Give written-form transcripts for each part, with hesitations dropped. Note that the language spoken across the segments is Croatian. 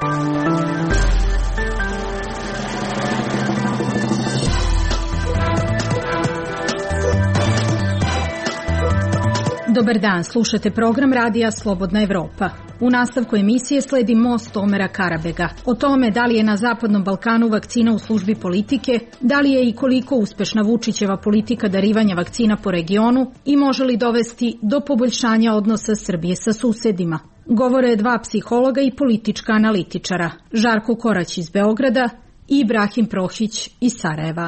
Dobar dan, slušate program radija Slobodna Evropa. U nastavku emisije sledi Most Omera Karabega. O tome da li je na Zapadnom Balkanu vakcina u službi politike, da li je i koliko uspešna Vučićeva politika darivanja vakcina po regionu i može li dovesti do poboljšanja odnosa Srbije sa susedima. Govore dva psihologa i politička analitičara, Žarko Korać iz Beograda i Ibrahim Prohić iz Sarajeva.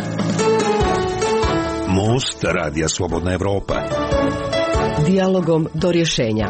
Most radija Slobodna Evropa. Dijalogom do rješenja.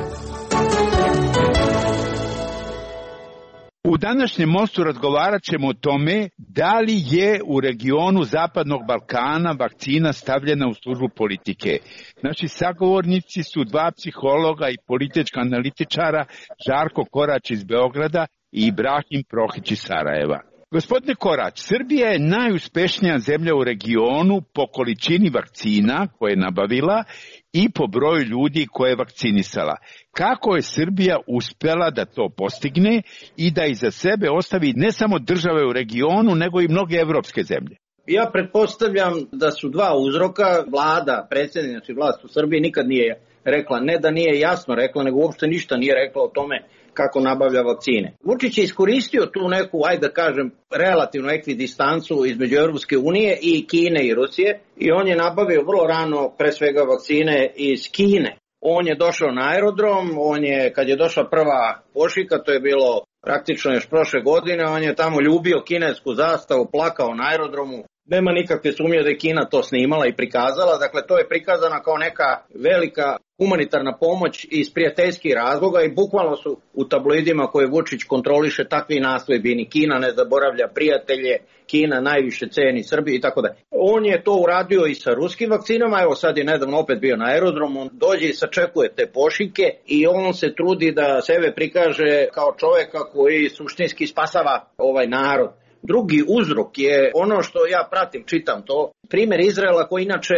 U današnjem mostu razgovarat ćemo o tome da li je u regionu Zapadnog Balkana vakcina stavljena u službu politike. Naši sagovornici su dva psihologa i politička analitičara, Žarko Korać iz Beograda i Ibrahim Prohić iz Sarajeva. Gospodine Korać, Srbija je najuspešnija zemlja u regionu po količini vakcina koje je nabavila i po broju ljudi koje je vakcinisala. Kako je Srbija uspela da to postigne i da iza sebe ostavi ne samo države u regionu, nego i mnoge evropske zemlje? Ja pretpostavljam da su dva uzroka. Vlada, predsjednik, znači vlast u Srbiji nikad nije rekla, ne da nije jasno rekla, nego uopšte ništa nije rekla o tome kako nabavlja vakcine. Vučić je iskoristio tu neku, ajde da kažem, relativnu ekvidistancu između Europske unije i Kine i Rusije i on je nabavio vrlo rano pre svega vakcine iz Kine. On je došao na aerodrom, kad je došla prva pošiljka, to je bilo praktično još prošle godine, on je tamo ljubio kinesku zastavu, plakao na aerodromu. Nema nikakve sumnje da je Kina to snimala i prikazala, dakle to je prikazana kao neka velika humanitarna pomoć iz prijateljskih razloga i bukvalno su u tabloidima koje Vučić kontroliše takvi nasledbini. Kina ne zaboravlja prijatelje, Kina najviše ceni Srbiju i tako da. On je to uradio i sa ruskim vakcinama, evo sad je nedavno opet bio na aerodromu, on dođe i sačekuje te pošiljke i on se trudi da sebe prikaže kao čoveka koji suštinski spasava ovaj narod. Drugi uzrok je ono što ja pratim, čitam to, primjer Izraela koji inače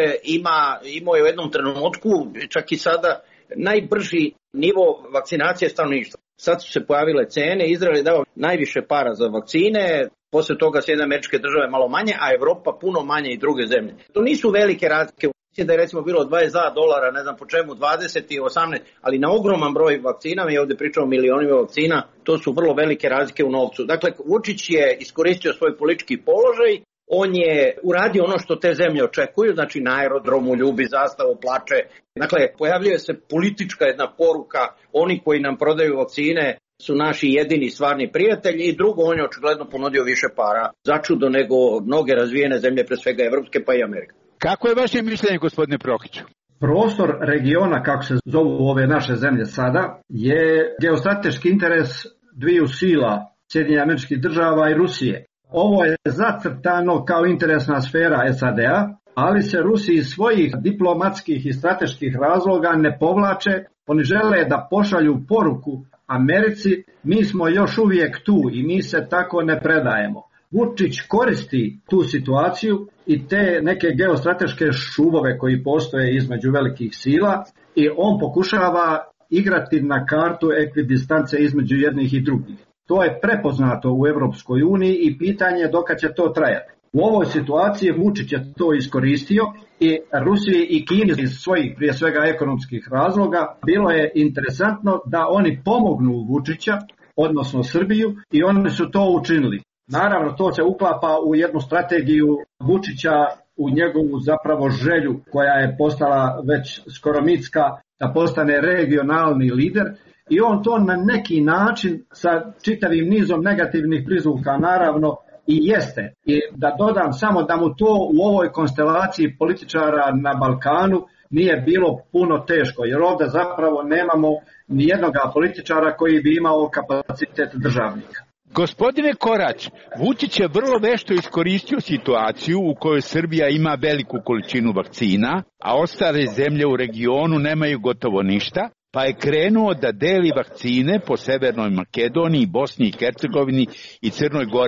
imao je u jednom trenutku, čak i sada, najbrži nivo vakcinacije stanovništva. Sad su se pojavile cene, Izrael je dao najviše para za vakcine, posle toga Sjedinjene Američke Države malo manje, a Evropa puno manje i druge zemlje. To nisu velike razlike. Da je recimo bilo $22, ne znam po čemu, 20 i 18, ali na ogroman broj vakcina, mi ovdje pričamo o milionima vakcina, to su vrlo velike razlike u novcu. Dakle, Vučić je iskoristio svoj politički položaj, on je uradio ono što te zemlje očekuju, znači na aerodromu ljubi zastavu, plače. Dakle, pojavljuje se politička jedna poruka, oni koji nam prodaju vakcine su naši jedini stvarni prijatelji i drugo, on je očigledno ponudio više para začudo nego mnoge razvijene zemlje, pre svega evropske pa i Amerike. Kako je vaše mišljenje, gospodine Prohiću? Prostor regiona, kako se zovu ove naše zemlje sada, je geostrateški interes dviju sila, Sjedinjenih Američkih Država i Rusije. Ovo je zacrtano kao interesna sfera SAD-a, ali se Rusi iz svojih diplomatskih i strateških razloga ne povlače. Oni žele da pošalju poruku Americi, mi smo još uvijek tu i mi se tako ne predajemo. Vučić koristi tu situaciju i te neke geostrateške šuvove koji postoje između velikih sila i on pokušava igrati na kartu ekvidistance između jednih i drugih. To je prepoznato u Europskoj uniji i pitanje je dokad će to trajati. U ovoj situaciji Vučić je to iskoristio i Rusiji i Kini iz svojih prije svega ekonomskih razloga bilo je interesantno da oni pomognu Vučića, odnosno Srbiju, i oni su to učinili. Naravno, to se uklapa u jednu strategiju Vučića, u njegovu zapravo želju koja je postala već skoro mitska da postane regionalni lider i on to na neki način sa čitavim nizom negativnih prizvuka naravno i jeste. I da dodam samo da mu to u ovoj konstelaciji političara na Balkanu nije bilo puno teško, jer ovdje zapravo nemamo ni jednog političara koji bi imao kapacitet državnika. Gospodine Korać, Vučić je vrlo vešto iskoristio situaciju u kojoj Srbija ima veliku količinu vakcina, a ostale zemlje u regionu nemaju gotovo ništa, pa je krenuo da deli vakcine po Severnoj Makedoniji, Bosni i Hercegovini i Crnoj Gori.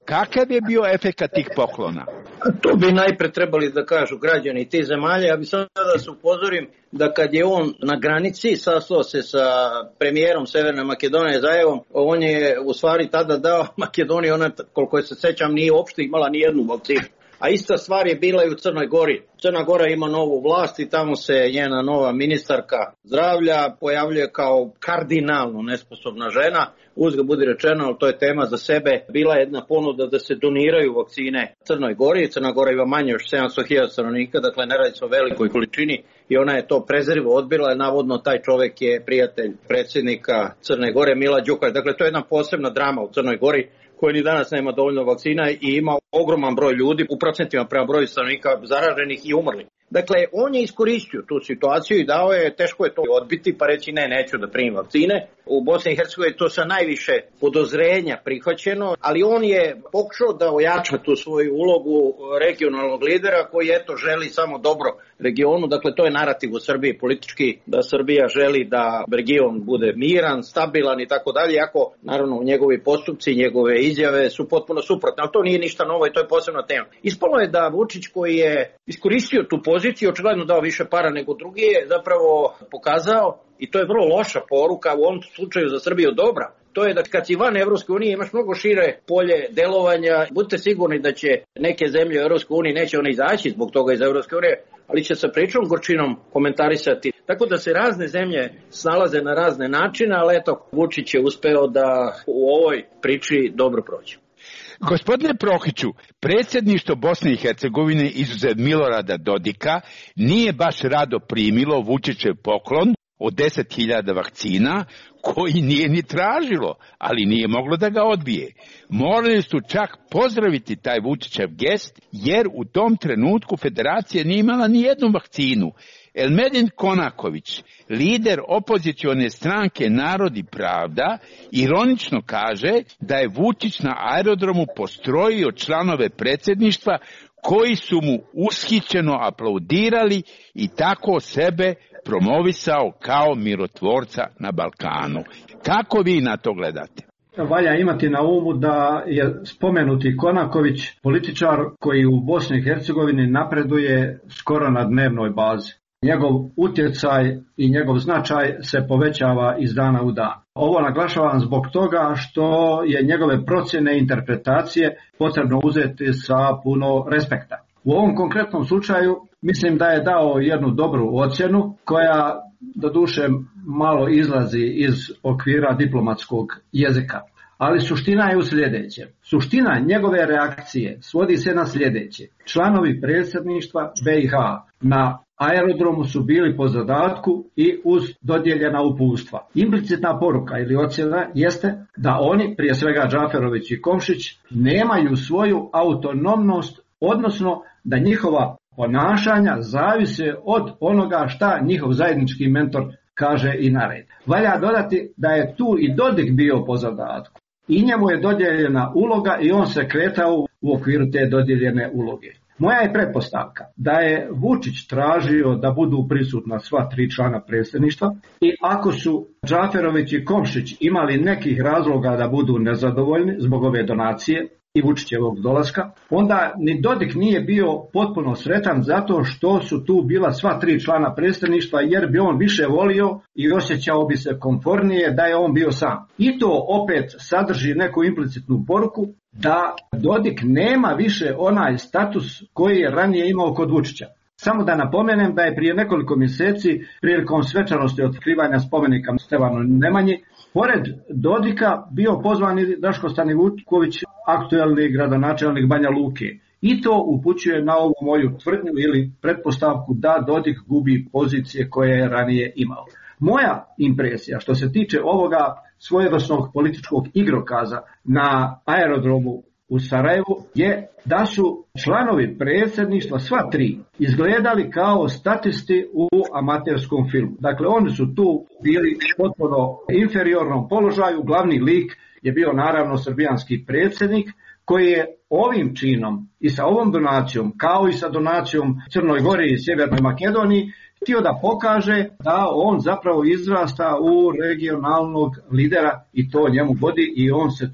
Kakav je bio efekat tih poklona? To bi najpre trebali da kažu građani tih zemalja. Ja bih samo da se upozorim da kad je on na granici sastao se sa premijerom Severne Makedonije Zajevom, on je u stvari tada dao Makedoniji, ona koliko se sećam nije uopšte imala ni jednu vakcinu. A ista stvar je bila i u Crnoj Gori. Crna Gora ima novu vlast i tamo se njena nova ministarka zdravlja pojavljuje kao kardinalno nesposobna žena. Uzgled budi rečeno, ali to je tema za sebe, bila je jedna ponuda da se doniraju vakcine Crnoj Gori. Crna Gora ima manje još 700.000 stanovnika, dakle ne radi se o velikoj količini i ona je to prezrivo odbila. Navodno taj čovek je prijatelj predsjednika Crne Gore Mila Đukanovića. Dakle to je jedna posebna drama u Crnoj Gori koji ni danas nema dovoljno vakcina i ima ogroman broj ljudi u procentima prema broju stanovnika zaraženih i umrli. Dakle, on je iskoristio tu situaciju i dao je, teško je to odbiti pa reći ne, neću da primim vakcine. U Bosni i Hercegovini to sa najviše podozrenja prihvaćeno, ali on je pokušao da ojača tu svoju ulogu regionalnog lidera koji eto želi samo dobro regionu. Dakle, to je narativ u Srbiji politički, da Srbija želi da region bude miran, stabilan i tako dalje, iako naravno njegovi postupci, njegove izjave su potpuno suprotne, ali to nije ništa novo i to je posebna tema. Ispalo je da Vučić koji je iskoristio tu poziciju, očigledno dao više para nego drugi, je zapravo pokazao, i to je vrlo loša poruka, u ovom slučaju za Srbiju dobra, to je da kad si van Evropske unije imaš mnogo šire polje delovanja. Budite sigurni da će neke zemlje u Evropskoj uniji, neće one izaći zbog toga iz Evropske unije, ali će sa pričom gorčinom komentarisati. Tako da se razne zemlje snalaze na razne načine, ali eto, Vučić je uspeo da u ovoj priči dobro prođe. Gospodine Prohiću, predsjedništvo Bosne i Hercegovine izuzev Milorada Dodika nije baš rado primilo Vučićev poklon od 10.000 vakcina koji nije ni tražilo, ali nije moglo da ga odbije. Morali su čak pozdraviti taj Vučićev gest, jer u tom trenutku federacija nije imala ni jednu vakcinu. Elmedin Konaković, lider opozicione stranke Narod i pravda, ironično kaže da je Vučić na aerodromu postrojio članove predsjedništva koji su mu ushićeno aplaudirali i tako sebe promovisao kao mirotvorca na Balkanu. Kako vi na to gledate? Valja imati na umu da je spomenuti Konaković političar koji u Bosni i Hercegovini napreduje skoro na dnevnoj bazi. Njegov utjecaj i njegov značaj se povećava iz dana u dan. Ovo naglašavam zbog toga što je njegove procjene i interpretacije potrebno uzeti sa puno respekta. U ovom konkretnom slučaju mislim da je dao jednu dobru ocjenu koja doduše malo izlazi iz okvira diplomatskog jezika. Ali suština je u sljedeće. Suština njegove reakcije svodi se na sljedeće. Članovi predsjedništva BiH na aerodromu su bili po zadatku i uz dodijeljena uputstva. Implicitna poruka ili ocjena jeste da oni, prije svega Džaferović i Komšić, nemaju svoju autonomnost, odnosno da njihova ponašanja zavise od onoga šta njihov zajednički mentor kaže i naredi. Valja dodati da je tu i Dodik bio po zadatku. I njemu je dodijeljena uloga i on se kretao u okviru te dodijeljene uloge. Moja je pretpostavka da je Vučić tražio da budu prisutna sva 3 člana predsjedništva i ako su Džaferović i Komšić imali nekih razloga da budu nezadovoljni zbog ove donacije i Vučićevog dolaska, onda ni Dodik nije bio potpuno sretan zato što su tu bila sva 3 člana predsjedništva, jer bi on više volio i osjećao bi se komfornije da je on bio sam. I to opet sadrži neku implicitnu poruku da Dodik nema više onaj status koji je ranije imao kod Vučića. Samo da napomenem da je prije nekoliko mjeseci prilikom svečanosti otkrivanja spomenika Stevanu Nemanji pored Dodika bio pozvan i Draško Stanivuković, aktuelni gradonačelnik Banja Luke. I to upućuje na ovu moju tvrdnju ili pretpostavku da Dodik gubi pozicije koje je ranije imao. Moja impresija što se tiče ovoga svojevrsnog političkog igrokaza na aerodromu u Sarajevu je da su članovi predsjedništva sva 3 izgledali kao statisti u amaterskom filmu. Dakle, oni su tu bili potpuno inferiornom položaju. Glavni lik je bio naravno srbijanski predsjednik koji je ovim činom i sa ovom donacijom, kao i sa donacijom Crnoj Gori i Sjevernoj Makedoniji, htio da pokaže da on zapravo izrasta u regionalnog lidera i to njemu godi i on se tu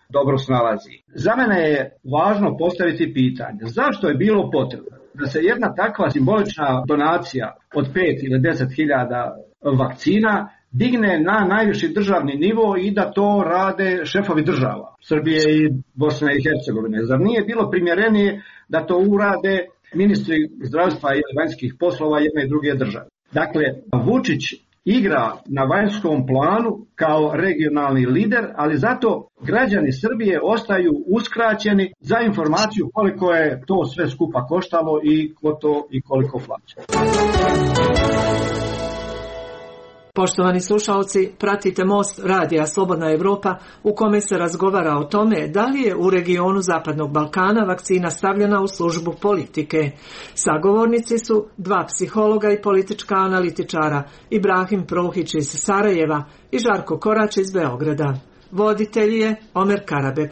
dobro snalazi. Za mene je važno postaviti pitanje zašto je bilo potrebno da se jedna takva simbolična donacija od 5 ili 10.000 vakcina digne na najviši državni nivo i da to rade šefovi država Srbije i Bosne i Hercegovine. Zar nije bilo primjerenije da to urade ministri zdravstva i vanjskih poslova jedne i druge države? Dakle, Vučić igra na vanjskom planu kao regionalni lider, ali zato građani Srbije ostaju uskraćeni za informaciju koliko je to sve skupa koštalo i ko to i koliko plaća. Poštovani slušalci, pratite Most radija Slobodna Evropa u kome se razgovara o tome da li je u regionu Zapadnog Balkana vakcina stavljena u službu politike. Sagovornici su dva psihologa i politička analitičara, Ibrahim Prohić iz Sarajeva i Žarko Korać iz Beograda. Voditelj je Omer Karabek.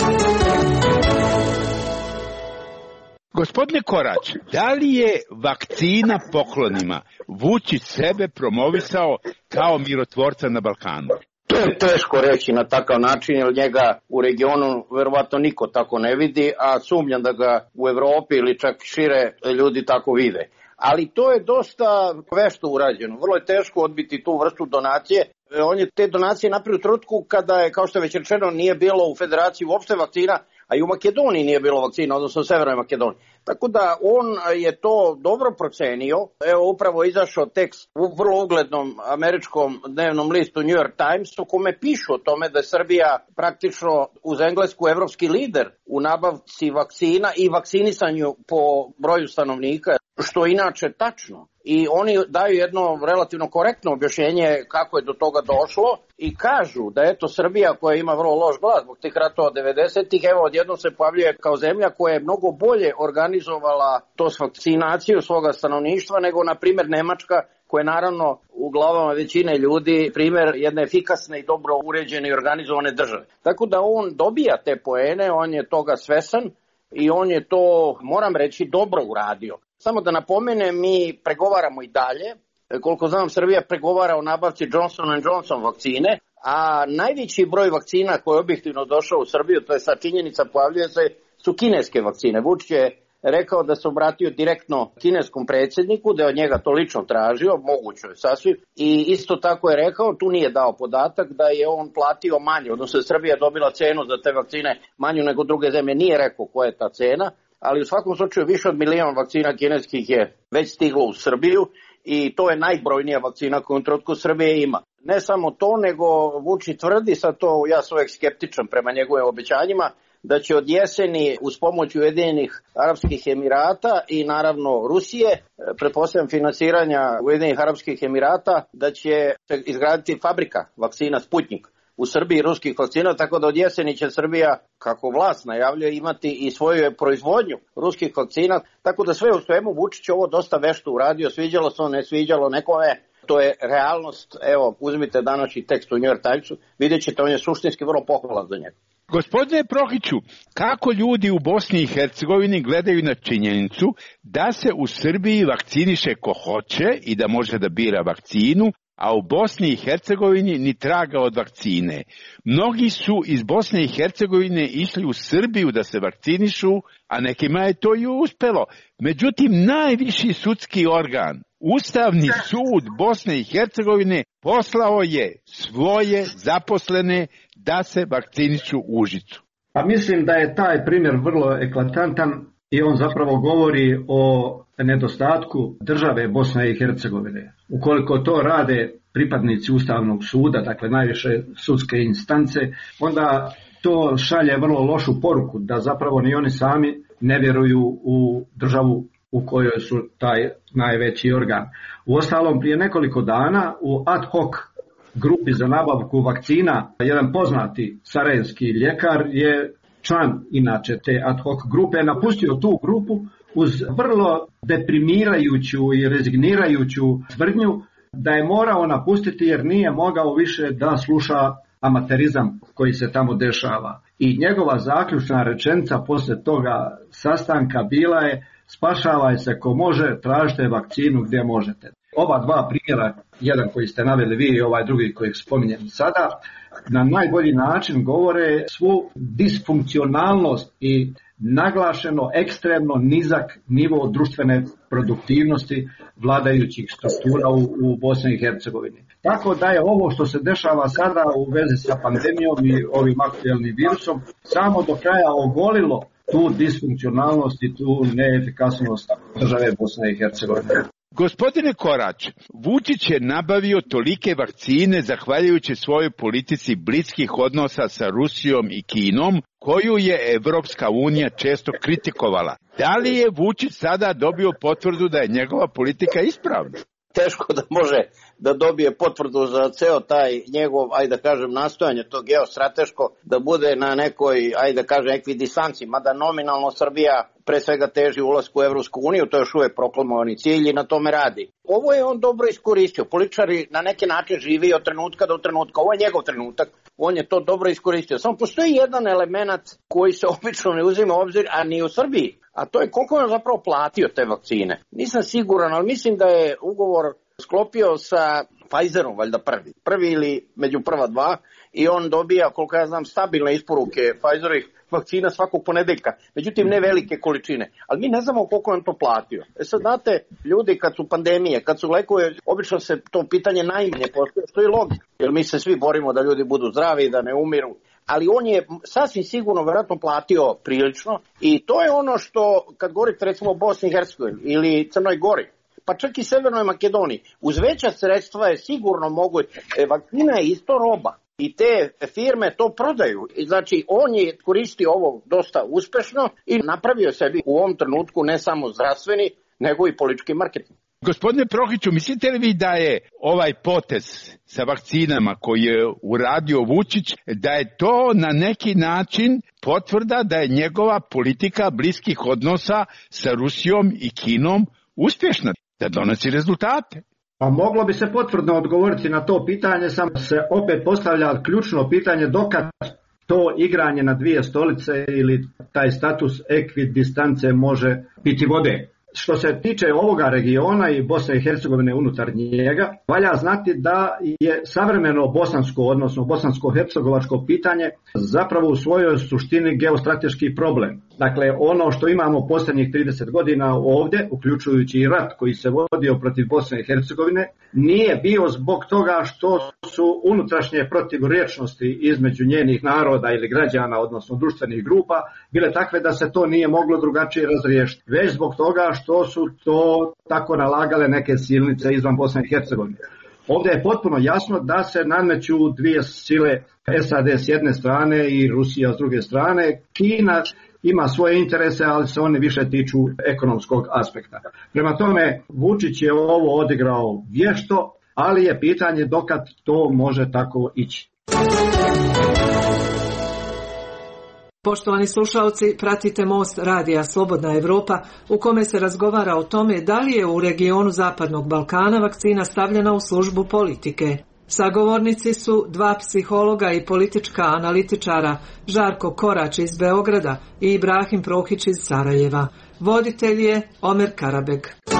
Gospodine Korać, da li je vakcina poklonima Vučić sebe promovisao kao mirotvorca na Balkanu? To je teško reći na takav način, jer njega u regionu verovatno niko tako ne vidi, a sumnjam da ga u Evropi ili čak šire ljudi tako vide. Ali to je dosta vešto urađeno. Vrlo je teško odbiti tu vrstu donacije. On je te donacije napravio u trenutku kada je, kao što je već rečeno, nije bilo u Federaciji uopšte vakcina, a i u Makedoniji nije bilo vakcina, odnosno u Severnoj Makedoniji. Tako da on je to dobro procenio. Evo upravo izašao tekst u vrlo uglednom američkom dnevnom listu New York Times u kome pišu o tome da je Srbija praktično uz Englesku evropski lider u nabavci vakcina i vakcinisanju po broju stanovnika, što je inače tačno. I oni daju jedno relativno korektno objašnjenje kako je do toga došlo i kažu da eto Srbija koja ima vrlo loš glas zbog tih ratova 90-ih, evo odjednom se pojavljuje kao zemlja koja je mnogo bolje organizovala to s vakcinaciju svoga stanovništva nego na primjer Nemačka, koja je naravno u glavama većine ljudi primjer jedne efikasne i dobro uređene i organizovane države. Tako da on dobija te poene, on je toga svesan i on je to, moram reći, dobro uradio. Samo da napomenem, mi pregovaramo i dalje. Koliko znam, Srbija pregovara o nabavci Johnson & Johnson vakcine, a najveći broj vakcina koji je objektivno došao u Srbiju, to je sad činjenica, pojavljuje se, su kineske vakcine. Vučić je rekao da se obratio direktno kineskom predsjedniku, da je od njega to lično tražio, moguće je sasvim, i isto tako je rekao, tu nije dao podatak, da je on platio manje, odnosno Srbija dobila cenu za te vakcine manju nego druge zemlje, nije rekao koja je ta cena, ali u svakom slučaju više od 1 milion vakcina kineskih je već stiglo u Srbiju i to je najbrojnija vakcina koju u trenutku Srbije ima. Ne samo to, nego Vučić tvrdi, sad to ja sam uvijek skeptičan prema njegovim obećanjima, da će od jeseni uz pomoć Ujedinjenih Arapskih Emirata i naravno Rusije, pretpostavljam finansiranja Ujedinjenih Arapskih Emirata, da će se izgraditi fabrika vakcina Sputnik u Srbiji ruskih vakcina, tako da od jeseni će Srbija, kako vlast najavljuje, imati i svoju proizvodnju ruskih vakcina, tako da sve u svemu Vučić ovo dosta vešto uradio, sviđalo se, ne sviđalo nekome, to je realnost. Evo, uzmite današnji tekst u New York Timesu, vidjet ćete, on je suštinski vrlo pohvalan za njega. Gospodine Prohiću, kako ljudi u Bosni i Hercegovini gledaju na činjenicu da se u Srbiji vakciniše ko hoće i da može da bira vakcinu, a u Bosni i Hercegovini ni traga od vakcine. Mnogi su iz Bosne i Hercegovine išli u Srbiju da se vakcinišu, a nekima je to i uspelo. Međutim, najviši sudski organ, Ustavni sud Bosne i Hercegovine, poslao je svoje zaposlene da se vakcinišu u Užicu. Pa mislim da je taj primjer vrlo eklatantan i on zapravo govori o nedostatku države Bosne i Hercegovine. Ukoliko to rade pripadnici Ustavnog suda, dakle najviše sudske instance, onda to šalje vrlo lošu poruku da zapravo ni oni sami ne vjeruju u državu u kojoj su taj najveći organ. Uostalom, prije nekoliko dana u ad hoc grupi za nabavku vakcina, jedan poznati sarajevski ljekar je član inače te ad hoc grupe, napustio tu grupu uz vrlo deprimirajuću i rezignirajuću tvrdnju da je morao napustiti jer nije mogao više da sluša amaterizam koji se tamo dešava. I njegova zaključna rečenica posle toga sastanka bila je: spašavaj se ko može, tražite vakcinu gdje možete. Ova dva primjera, jedan koji ste naveli vi i ovaj drugi kojeg spominjem sada, na najbolji način govore svu disfunkcionalnost i naglašeno ekstremno nizak nivo društvene produktivnosti vladajućih struktura u Bosni i Hercegovini. Tako da je ovo što se dešava sada u vezi sa pandemijom i ovim aktuelnim virusom samo do kraja ogolilo tu disfunkcionalnost i tu neefikasnost države Bosne i Hercegovine. Gospodine Korać, Vučić je nabavio tolike vakcine zahvaljujući svojoj politici bliskih odnosa sa Rusijom i Kinom, koju je Evropska unija često kritikovala. Da li je Vučić sada dobio potvrdu da je njegova politika ispravna? Teško da može da dobije potvrdu za ceo taj njegov, ajde da kažem, nastojanje to geostrateško, da bude na nekoj, ajde da kažem, ekvidistanci, mada nominalno Srbija pre svega teži ulasku u Evropsku uniju, to je još uvek proklamovani cilj i na tome radi. Ovo je on dobro iskoristio, političari na neki način živi od trenutka do trenutka, ovo je njegov trenutak, on je to dobro iskoristio. Samo postoji jedan element koji se obično ne uzima u obzir, a ni u Srbiji, a to je koliko je zapravo platio te vakcine. Nisam siguran, ali mislim da je ugovor sklopio sa Pfizerom, valjda prvi ili među prva dva, i on dobija, koliko ja znam, stabilne isporuke Pfizerovih vakcina svakog ponedeljka, međutim ne velike količine, ali mi ne znamo koliko je on to platio. Sad znate, ljudi kad su pandemije, kad su lekove, obično se to pitanje najmanje postoje, što je logika, jer mi se svi borimo da ljudi budu zdravi, da ne umiru, ali on je sasvim sigurno verovatno platio prilično i to je ono što, kad govorite recimo o Bosni i Hercegovini ili Crnoj Gori, pa čak i Severnoj Makedoniji, uz veća sredstva je sigurno moguće, vakcina je isto roba. I te firme to prodaju. I znači, on je koristio ovo dosta uspešno i napravio sebi u ovom trenutku ne samo zdravstveni, nego i politički marketing. Gospodine Prohiću, mislite li vi da je ovaj potez sa vakcinama koji je uradio Vučić, da je to na neki način potvrda da je njegova politika bliskih odnosa sa Rusijom i Kinom uspješna, da donosi rezultate? Pa moglo bi se potvrdno odgovoriti na to pitanje, samo se opet postavlja ključno pitanje dokad to igranje na dvije stolice ili taj status ekvidistance može biti vode. Što se tiče ovoga regiona i Bosne i Hercegovine unutar njega, valja znati da je savremeno bosansko, odnosno bosansko-hercegovačko pitanje zapravo u svojoj suštini geostrateški problem. Dakle, ono što imamo posljednjih 30 godina ovdje, uključujući i rat koji se vodio protiv Bosne i Hercegovine, nije bio zbog toga što su unutrašnje protivrječnosti između njenih naroda ili građana, odnosno društvenih grupa, bile takve da se to nije moglo drugačije razriješiti. Već zbog toga što su to tako nalagale neke silnice izvan Bosne i Hercegovine. Ovdje je potpuno jasno da se nameću dvije sile, SAD s jedne strane i Rusija s druge strane. Kina ima svoje interese, ali se one više tiču ekonomskog aspekta. Prema tome, Vučić je ovo odigrao vješto, ali je pitanje dokad to može tako ići. Poštovani slušalci, pratite Most radija Slobodna Evropa u kome se razgovara o tome da li je u regionu Zapadnog Balkana vakcina stavljena u službu politike. Sagovornici su dva psihologa i politička analitičara, Žarko Korać iz Beograda i Ibrahim Prohić iz Sarajeva. Voditelj je Omer Karabeg.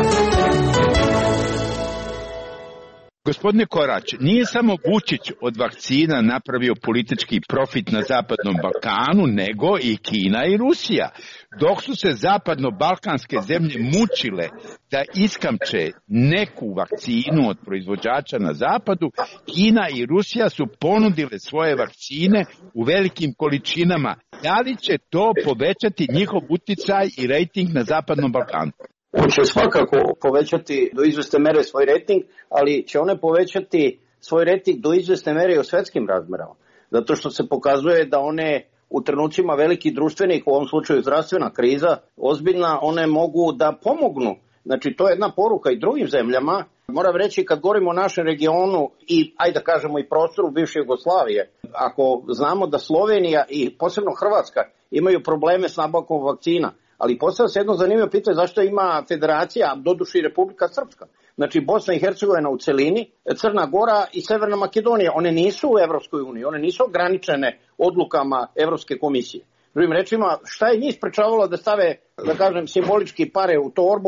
Gospodine Korać, nije samo Vučić od vakcina napravio politički profit na Zapadnom Balkanu, nego i Kina i Rusija. Dok su se zapadno-balkanske zemlje mučile da iskamče neku vakcinu od proizvođača na zapadu, Kina i Rusija su ponudile svoje vakcine u velikim količinama. Da li će to povećati njihov uticaj i rejting na Zapadnom Balkanu? On će svakako povećati do izvesne mere svoj rating, ali će one povećati svoj rating do izvesne mere i u svetskim razmerama. Zato što se pokazuje da one u trenucima velikih društvenih, u ovom slučaju zdravstvena kriza, ozbiljna, one mogu da pomognu. Znači, to je jedna poruka i drugim zemljama. Moram reći, kad govorimo o našem regionu i, ajde da kažemo, i prostoru bivše Jugoslavije, ako znamo da Slovenija i posebno Hrvatska imaju probleme s nabavkom vakcina, ali postavlja se jedno zanimljivo pitanje zašto ima federacija, doduše i Republika Srpska. Znači Bosna i Hercegovina u celini, Crna Gora i Severna Makedonija, one nisu u Evropskoj uniji, one nisu ograničene odlukama Evropske komisije. Drugim rečima, šta je njih sprečavalo da stave, da kažem, simbolički pare u torbu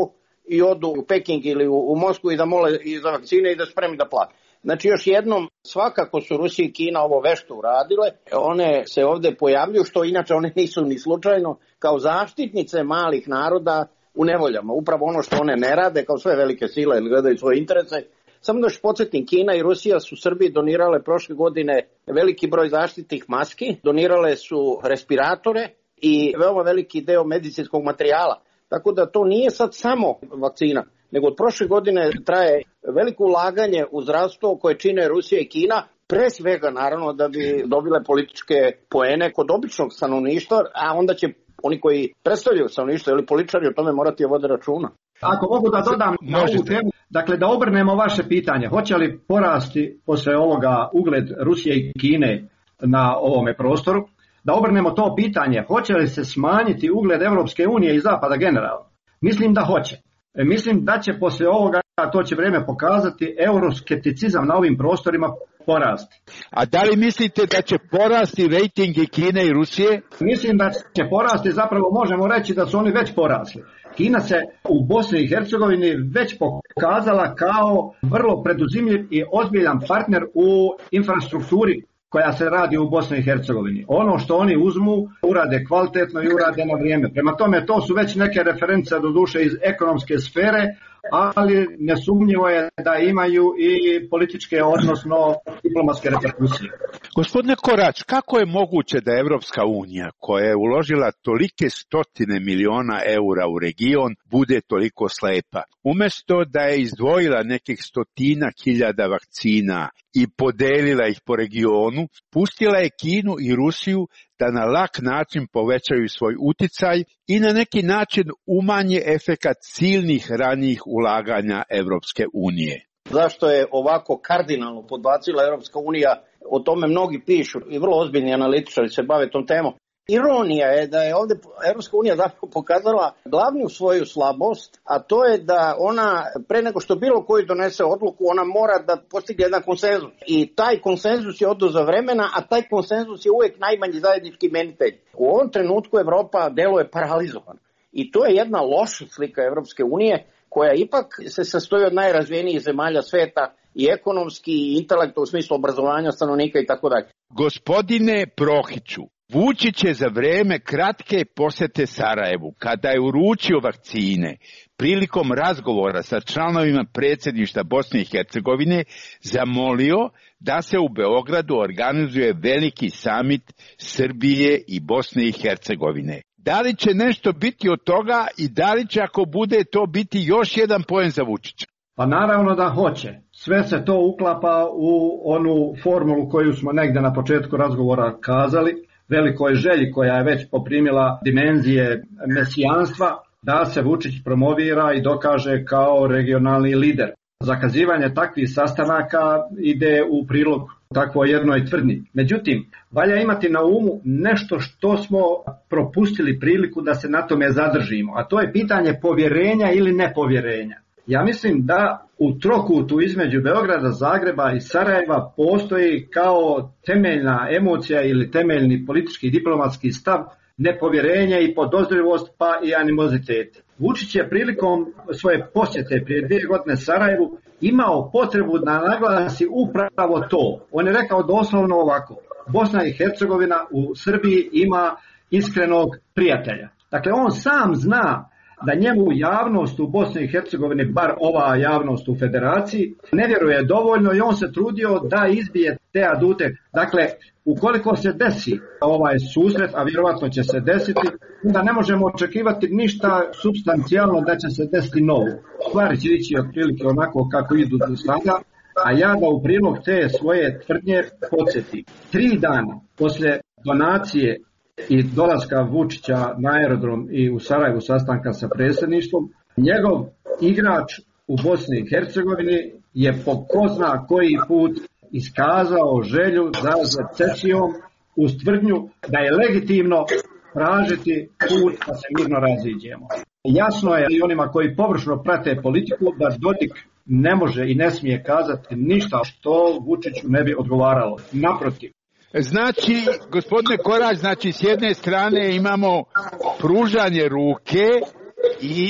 i odu u Peking ili u Moskvu i da mole i za vakcine i da spremi da plate. Znači još jednom, svakako su Rusija i Kina ovo vešto uradile, one se ovde pojavljuju, što inače one nisu ni slučajno, kao zaštitnice malih naroda u nevoljama. Upravo ono što one ne rade, kao sve velike sile ili gledaju svoje interese. Samo da još podsjetim, Kina i Rusija su Srbiji donirale prošle godine veliki broj zaštitnih maski, donirale su respiratore i veoma veliki deo medicinskog materijala. Tako da to nije sad samo vakcina, nego od prošle godine traje veliko ulaganje u zdravstvo koje čine Rusija i Kina, pre svega naravno da bi dobile političke poene kod običnog stanovništva, a onda će oni koji predstavljaju stanovništvo ili političari o tome morati vode računa. Ako mogu da dodam na ovu temu, dakle da obrnemo vaše pitanje, hoće li porasti posle ovoga ugled Rusije i Kine na ovome prostoru, da obrnemo to pitanje, hoće li se smanjiti ugled Evropske unije i Zapada generalno? Mislim da hoće. Mislim da će posle ovoga, to će vrijeme pokazati, euroskepticizam na ovim prostorima porasti. A da li mislite da će porasti rejting i Kine i Rusije? Mislim da će porasti, zapravo možemo reći da su oni već porasli. Kina se u Bosni i Hercegovini već pokazala kao vrlo preduzimljiv i ozbiljan partner u infrastrukturi koja se radi u Bosni i Hercegovini. Ono što oni uzmu, urade kvalitetno i urade na vrijeme. Prema tome, to su već neke reference do duše iz ekonomske sfere, ali nesumnjivo je da imaju i političke, odnosno diplomatske reperkusije. Gospodine Korać, kako je moguće da Evropska unija, koja je uložila tolike stotine miliona eura u region, bude toliko slepa? Umjesto da je izdvojila nekih 100.000 vakcina i podelila ih po regionu, pustila je Kinu i Rusiju da na lak način povećaju svoj uticaj i na neki način umanje efekat silnih ranijih ulaganja Evropske unije. Zašto je ovako kardinalno podbacila Evropska unija? O tome mnogi pišu i vrlo ozbiljni analitičari se bave tom temom. Ironija je da je ovdje Evropska unija zapravo pokazala glavnu svoju slabost, a to je da ona, pre nego što bilo koji donese odluku, ona mora da postigne jedan konsenzus. I taj konsenzus je oduzeo vremena, a taj konsenzus je uvijek najmanji zajednički imenitelj. U ovom trenutku Evropa deluje paralizovana. I to je jedna loša slika Evropske unije, koja ipak se sastoji od najrazvijenijih zemalja sveta i ekonomski i intelektualno u smislu obrazovanja stanovnika i tako dalje. Gospodine Prohiću, Vučić je za vreme kratke posjete Sarajevu, kada je uručio vakcine, prilikom razgovora sa članovima predsjedništva Bosne i Hercegovine, zamolio da se u Beogradu organizuje veliki samit Srbije i Bosne i Hercegovine. Da li će nešto biti od toga i da li će, ako bude, to biti još jedan poen za Vučića? Pa naravno da hoće. Sve se to uklapa u onu formulu koju smo negde na početku razgovora kazali, velikoj želji koja je već poprimila dimenzije mesijanstva, da se Vučić promovira i dokaže kao regionalni lider. Zakazivanje takvih sastanaka ide u prilog takvoj jednoj tvrdnji. Međutim, valja imati na umu nešto što smo propustili priliku da se na tome zadržimo, a to je pitanje povjerenja ili nepovjerenja. Ja mislim da u trokutu između Beograda, Zagreba i Sarajeva postoji kao temeljna emocija ili temeljni politički i diplomatski stav nepovjerenje i podozrivost pa i animozitet. Vučić je prilikom svoje posjete prije 2 godine Sarajevu imao potrebu da naglasi upravo to. On je rekao doslovno ovako: Bosna i Hercegovina u Srbiji ima iskrenog prijatelja. Dakle, on sam zna da njemu javnost u Bosni i Hercegovini, bar ova javnost u Federaciji, ne vjeruje dovoljno i on se trudio da izbije te adute. Dakle, ukoliko se desi ovaj susret, a vjerovatno će se desiti, onda ne možemo očekivati ništa supstancijalno da će se desiti novo. Stvari će ići otprilike onako kako idu do sada, a ja da u prilog te svoje tvrdnje podsjetim. 3 dana poslije donacije i dolaska Vučića na aerodrom i u Sarajevu sastanka sa predsjedništvom, njegov igrač u Bosni i Hercegovini je po ko zna koji put iskazao želju za secesijom uz tvrdnju da je legitimno tražiti put da se mirno raziđemo. Jasno je i onima koji površno prate politiku da Dodik ne može i ne smije kazati ništa što Vučiću ne bi odgovaralo. Naprotiv. Znači, gospodine Korać, znači s jedne strane imamo pružanje ruke i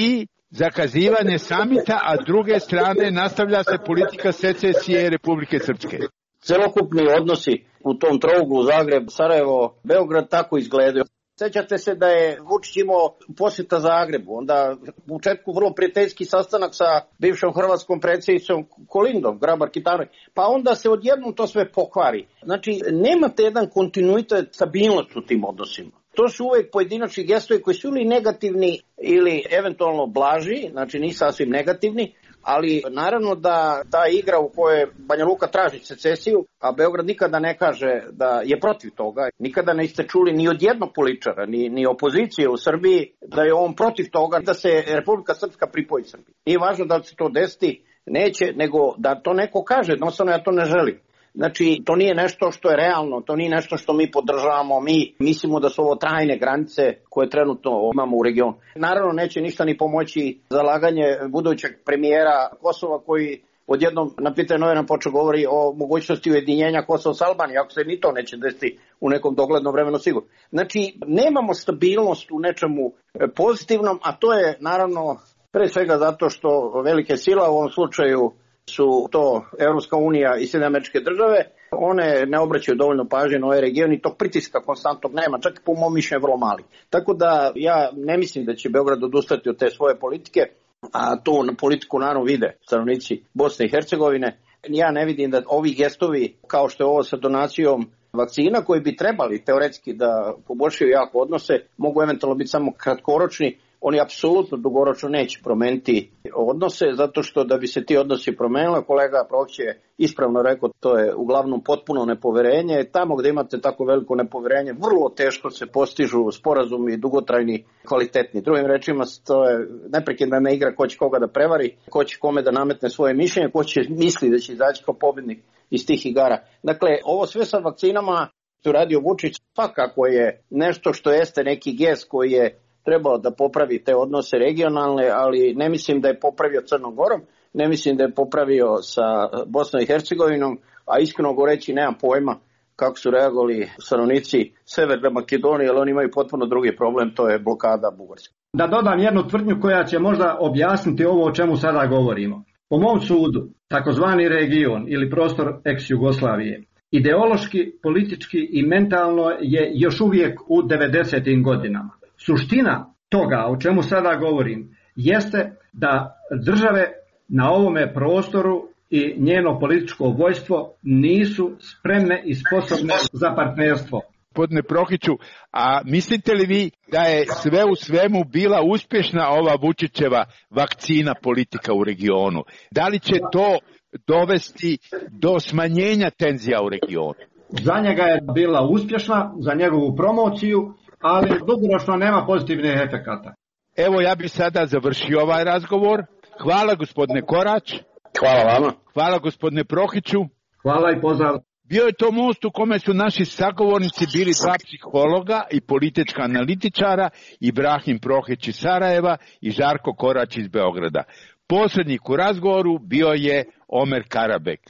zakazivanje samita, a druge strane nastavlja se politika secesije Republike Srpske. Celokupni odnosi u tom trouglu Zagreb, Sarajevo, Beograd tako izgledaju. Sećate se da je Vučić imao posjeta Zagrebu, onda u početku vrlo prijateljski sastanak sa bivšom hrvatskom predsjednicom Kolindom, Grabar-Kitarović, pa onda se odjednom to sve pokvari. Znači, nemate jedan kontinuitet, stabilnost u tim odnosima. To su uvijek pojedinačni gestovi koji su ili negativni ili eventualno blaži, znači nisu sasvim negativni, ali naravno da ta igra u kojoj Banja Luka traži secesiju, a Beograd nikada ne kaže da je protiv toga, nikada niste čuli ni od jednog političara, ni opozicije u Srbiji da je on protiv toga da se Republika Srpska pripoji Srbiji. Nije važno da se to desiti, neće, nego da to neko kaže, jednostavno ja to ne želim. Znači, to nije nešto što je realno, to nije nešto što mi podržavamo, mi mislimo da su ovo trajne granice koje trenutno imamo u regionu. Naravno, neće ništa ni pomoći zalaganje budućeg premijera Kosova koji odjednom na pitanje novina počeo govori o mogućnosti ujedinjenja Kosova s Albanijom, ako se ni to neće desiti u nekom doglednom vremenu sigurno. Znači, nemamo stabilnost u nečemu pozitivnom, a to je naravno pre svega zato što velike sile u ovom slučaju su to Evropska unija i Sjedinjene Američke Države, one ne obraćaju dovoljno pažnje na ovaj region i tog pritiska konstantnog nema, čak i po mom mišljenju vrlo mali. Tako da ja ne mislim da će Beograd odustati od te svoje politike, a tu na politiku naravno vide stanovnici Bosne i Hercegovine. Ja ne vidim da ovi gestovi, kao što je ovo sa donacijom vakcina, koji bi trebali teoretski da poboljšaju jako odnose, mogu eventualno biti samo kratkoročni. Oni apsolutno dugoročno neće promeniti odnose, zato što da bi se ti odnosi promenili, kolega Prohić je ispravno rekao, to je uglavnom potpuno nepoverenje. Tamo gdje imate tako veliko nepoverenje, vrlo teško se postižu sporazumi dugotrajni, kvalitetni. Drugim rečima, to je neprekidna igra ko će koga da prevari, ko će kome da nametne svoje mišljenje, ko će misli da će izaći kao pobjednik iz tih igara. Dakle, ovo sve sa vakcinama što radio Vučić, svakako je nešto što jeste neki gest koji je trebao da popravi te odnose regionalne, ali ne mislim da je popravio Crnom Gorom, ne mislim da je popravio sa Bosnom i Hercegovinom, a iskreno goreći nemam pojma kako su reagovali stanovnici Severne Makedonije, jer oni imaju potpuno drugi problem, to je blokada Bugarske. Da dodam jednu tvrdnju koja će možda objasniti ovo o čemu sada govorimo. Po mom sudu, takozvani region ili prostor ex-Jugoslavije, ideološki, politički i mentalno je još uvijek u 90. godinama. Suština toga o čemu sada govorim jeste da države na ovome prostoru i njeno političko vojstvo nisu spremne i sposobne za partnerstvo. Gospodine Prohiću, a mislite li vi da je sve u svemu bila uspješna ova Vučićeva vakcina politika u regionu? Da li će to dovesti do smanjenja tenzija u regionu? Za njega je bila uspješna, za njegovu promociju, ali dugoročno nema pozitivnih efekata. Evo, ja bih sada završio ovaj razgovor. Hvala gospodine Korać. Hvala vama. Hvala gospodine Prohiću. Hvala i pozdrav. Bio je to most u kome su naši sagovornici bili dva psihologa i politička analitičara, Ibrahim Prohić iz Sarajeva i Žarko Korać iz Beograda. Posrednik u razgovoru bio je Omer Karabek.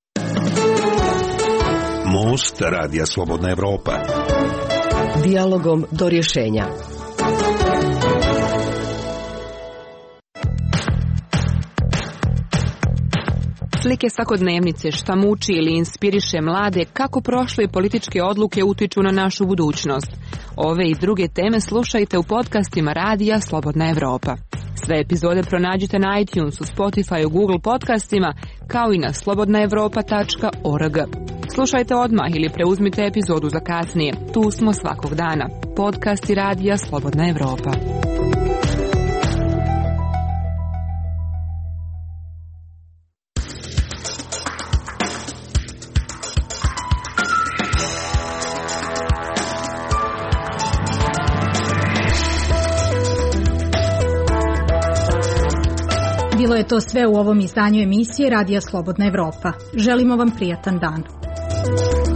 Most Radija Slobodna Evropa. Dijalogom do rješenja. Slike svakodnevnice, šta muči ili inspiriše mlade, kako prošle političke odluke utiču na našu budućnost. Ove i druge teme slušajte u podcastima Radija Slobodna Evropa. Sve epizode pronađite na iTunesu, Spotify, Google podcastima, kao i na slobodnaevropa.org. Slušajte odmah ili preuzmite epizodu za kasnije. Tu smo svakog dana. Podcasti Radija Slobodna Evropa. Bilo je to sve u ovom izdanju emisije Radija Slobodna Evropa. Želimo vam prijatan dan.